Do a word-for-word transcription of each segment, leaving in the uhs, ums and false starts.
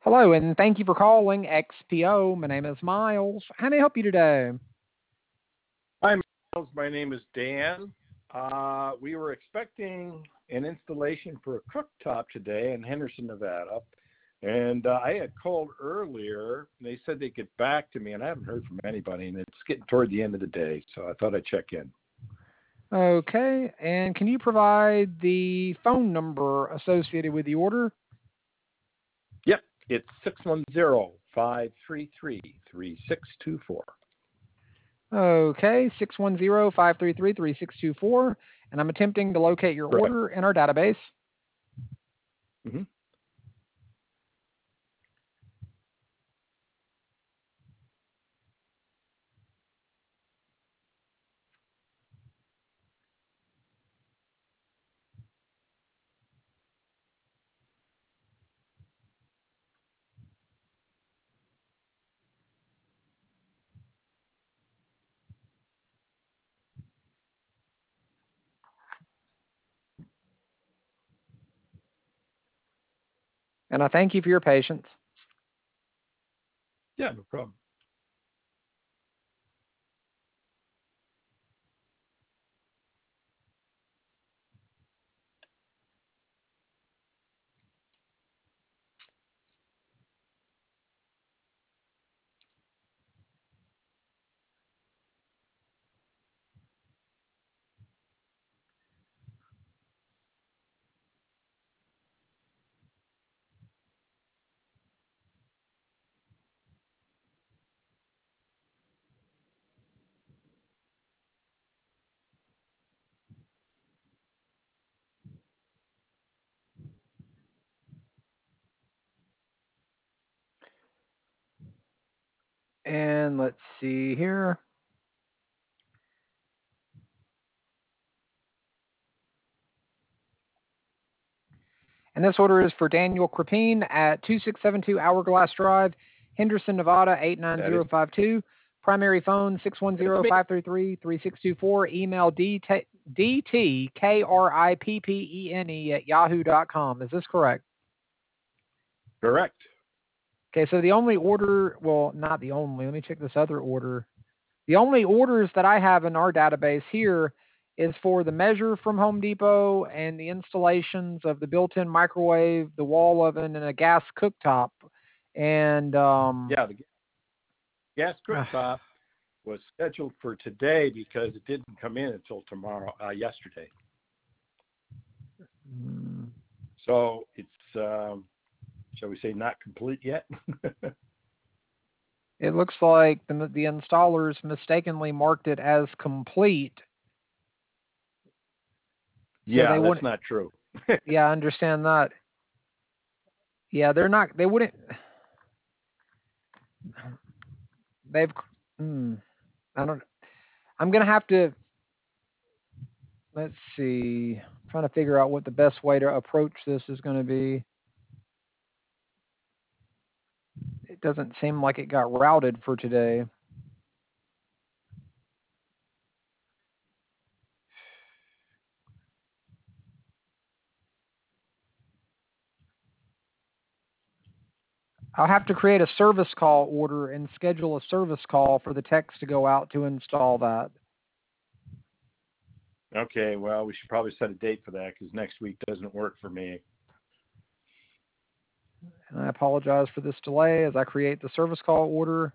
Hello, and thank you for calling X P O. My name is Miles. How may I help you today? Hi, Miles. My name is Dan. Uh, we were expecting an installation for a cooktop today in Henderson, Nevada. And uh, I had called earlier, and they said they'd get back to me, and I haven't heard from anybody, and it's getting toward the end of the day, so I thought I'd check in. Okay, and can you provide the phone number associated with the order? Yep, it's six one zero, five three three, three six two four. Okay, six one zero, five three three, three six two four, and I'm attempting to locate your Correct. order in our database. Mm-hmm. And I thank you for your patience. Yeah, no problem. And let's see here. And this order is for Daniel Crepine at two six seven two Hourglass Drive, Henderson, Nevada, eight nine zero five two. Primary phone six one zero, five three three, three six two four. Email D T K R I P P E N E at yahoo dot com. Is this correct? Correct. Okay, so the only order, well, not the only, let me check this other order. The only orders that I have in our database here is for the measure from Home Depot and the installations of the built-in microwave, the wall oven, and a gas cooktop. And um, Yeah, the gas cooktop was scheduled for today because it didn't come in until tomorrow, uh, yesterday. Mm. So it's, um, shall we say, not complete yet? It looks like the, the installers mistakenly marked it as complete. So yeah, they that's wouldn't. not true. Yeah, I understand that. Yeah, they're not. They wouldn't. They've. Hmm, I don't. I'm gonna have to. Let's see. I'm trying to figure out what the best way to approach this is going to be. It doesn't seem like it got routed for today. I'll have to create a service call order and schedule a service call for the techs to go out to install that. Okay, well, we should probably set a date for that because next week doesn't work for me. And I apologize for this delay as I create the service call order.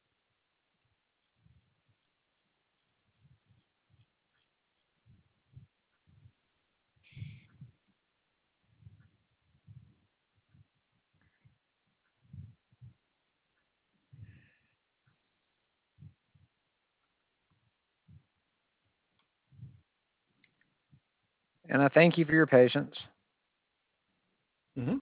And I thank you for your patience. Mm-hmm.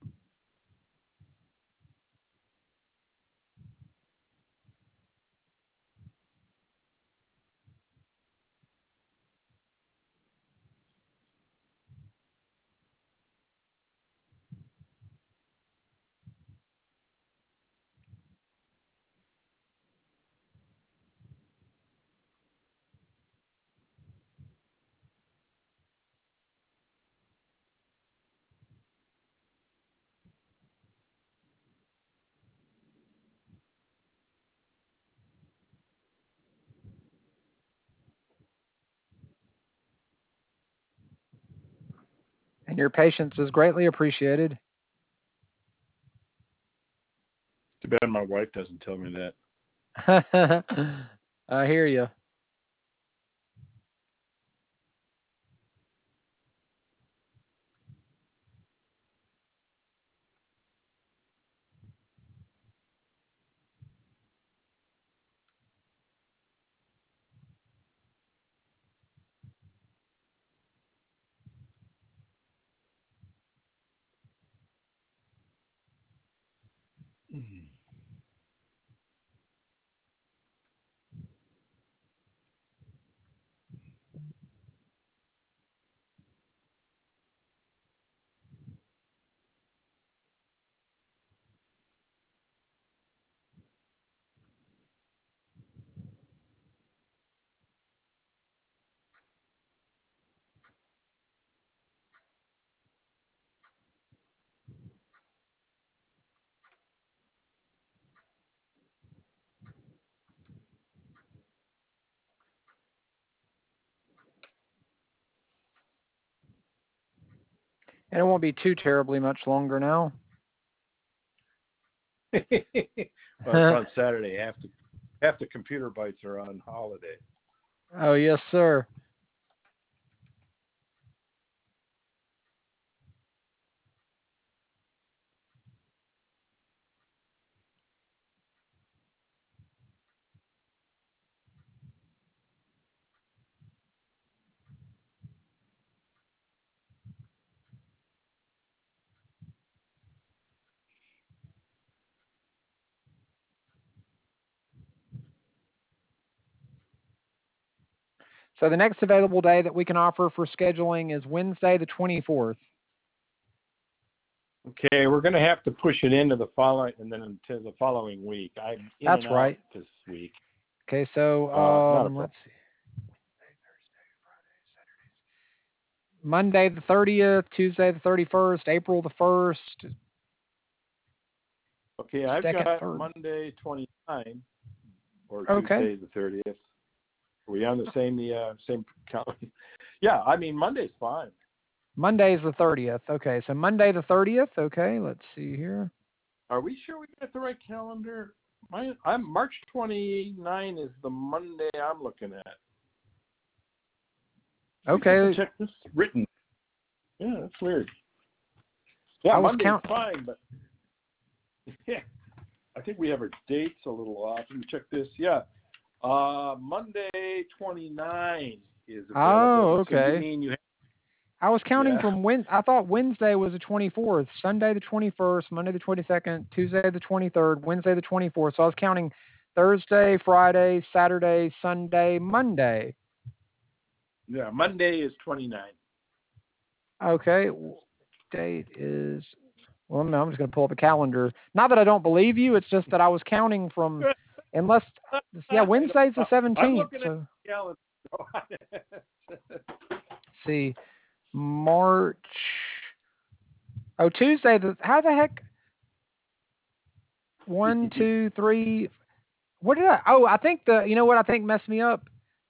Your patience is greatly appreciated. Too bad my wife doesn't tell me that. I hear you. And it won't be too terribly much longer now. Well, it's on Saturday. Half the half the computer bytes are on holiday. Oh, yes, sir. So the next available day that we can offer for scheduling is Wednesday the twenty-fourth. Okay, we're going to have to push it into the following and then into the following week. I'm in That's and right. out this week. Okay, so Uh, um, let's see. Monday the thirtieth, Tuesday the thirty-first, April the first. Okay, I've second, got third. Monday twenty-nine or Okay. Tuesday the thirtieth. Are we on the same the uh, same calendar? Yeah, I mean Monday's fine. Monday's the thirtieth. Okay, so Monday the thirtieth. Okay, let's see here. Are we sure we got the right calendar? My, I'm March twenty-ninth is the Monday I'm looking at. Okay. Check this written. Yeah, that's weird. Yeah, I was Monday's count- fine, but yeah, I think we have our dates a little off. Let me check this. Yeah, uh, Monday twenty-ninth is available. Oh, okay. So you mean you have, I was counting yeah. from when I thought Wednesday was the twenty-fourth, Sunday the twenty-first, Monday the twenty-second, Tuesday the twenty-third, Wednesday the twenty-fourth. So I was counting Thursday, Friday, Saturday, Sunday, Monday. Yeah, Monday is twenty-nine. Okay. Date is, well, no, I'm just going to pull up a calendar. Not that I don't believe you. It's just that I was counting from, unless, yeah, Wednesday's the seventeenth. I'm looking so. at the calendar. See, March. Oh, Tuesday. The, how the heck? One, two, three. What did I? Oh, I think the. You know what I think messed me up?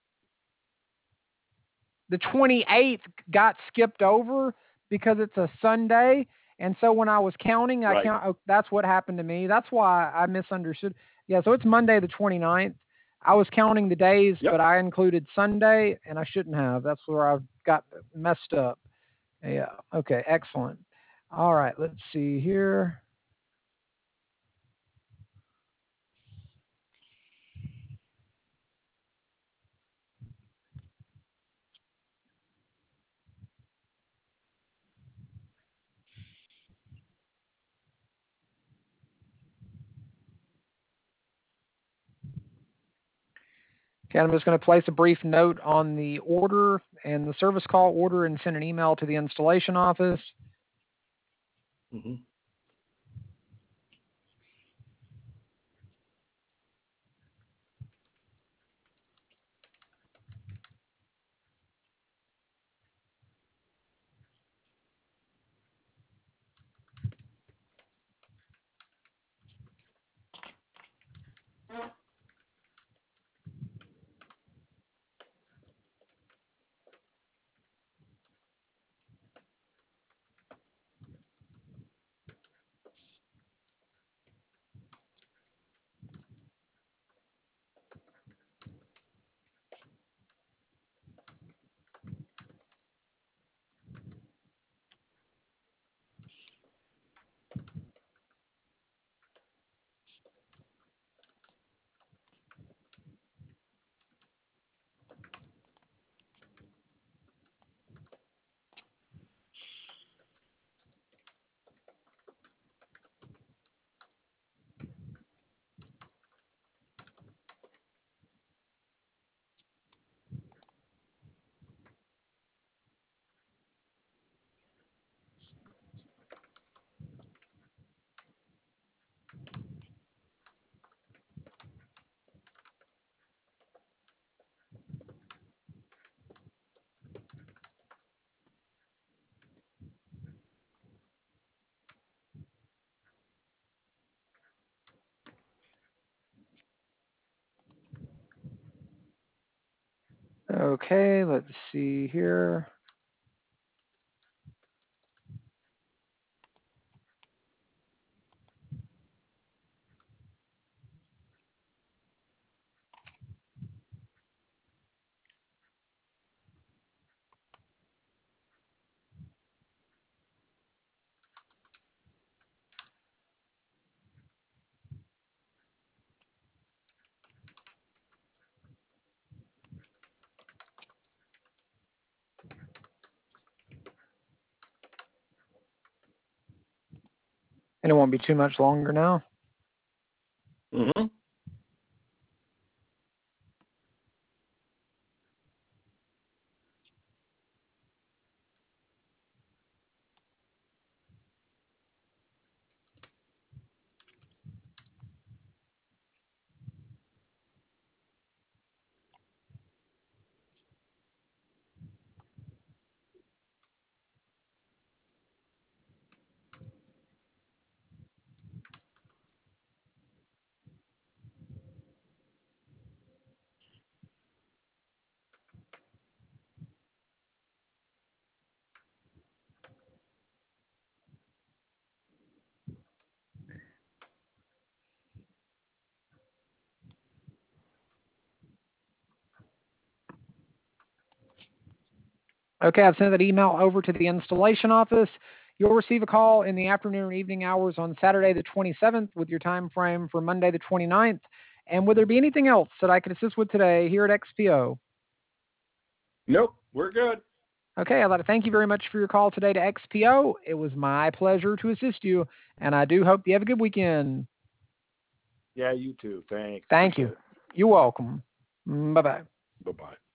The twenty-eighth got skipped over because it's a Sunday, and so when I was counting, I Right. count. Oh, that's what happened to me. That's why I misunderstood. Yeah, so it's Monday the twenty-ninth. I was counting the days, Yep. but I included Sunday, and I shouldn't have. That's where I got messed up. Yeah. Okay. Excellent. All right. Let's see here. Okay, I'm just going to place a brief note on the order and the service call order and send an email to the installation office. Mm-hmm. Okay, let's see here. And it won't be too much longer now. Mm-hmm. Okay, I've sent that email over to the installation office. You'll receive a call in the afternoon or evening hours on Saturday the twenty-seventh with your time frame for Monday the twenty-ninth. And would there be anything else that I could assist with today here at X P O? Nope, we're good. Okay, I'd like to thank you very much for your call today to X P O. It was my pleasure to assist you, and I do hope you have a good weekend. Yeah, you too. Thanks. Thank you. Appreciate it. You're welcome. Bye-bye. Bye-bye.